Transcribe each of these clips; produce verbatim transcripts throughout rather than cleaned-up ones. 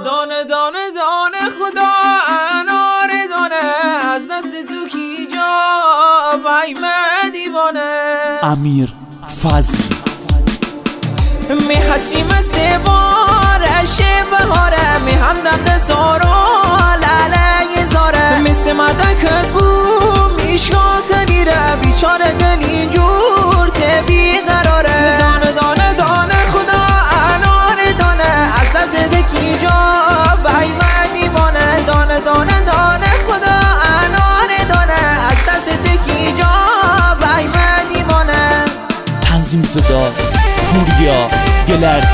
دانه دانه دانه خدا انار دانه از دست تو کی جا بایمه دیوانه. امیر فضل می حسیم استواره شب بهاره می همدم تارو لاله زاره مثل مدکت بو میشگاه کنیره بیچاره دلی جور تبی قراره. دانه دانه دانه خدا انار دانه از دست دکی جا بایمه دیوانه. دانه دانه دانه خدا انار دانه از دست دکی جا بایمه دیوانه. تنظیم صدا پوریا گلرد.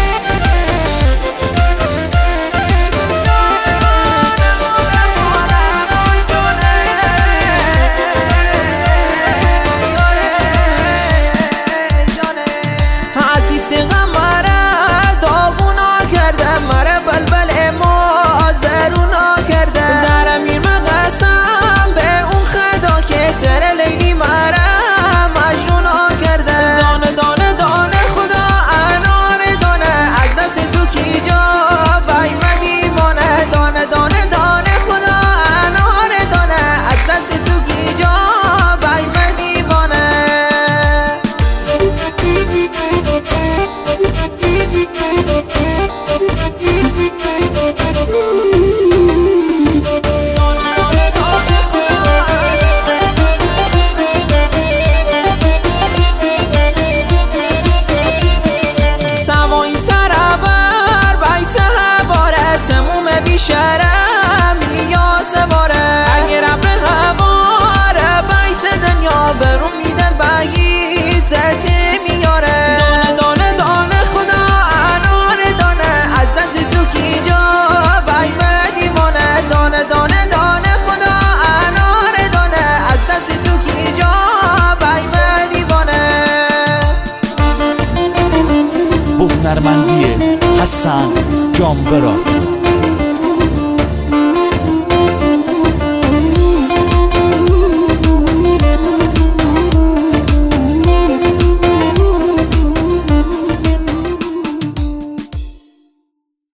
شرم یا سواره اگر ابر هواره بیت دنیا برون میدن بهی تحتی میاره. دانه دانه دانه خدا انار دانه از دست تو کی جا بایمه دیوانه. دانه دانه دانه خدا انار دانه از دست تو کی جا بایمه دیوانه. هنرمندی حسن جانبراز.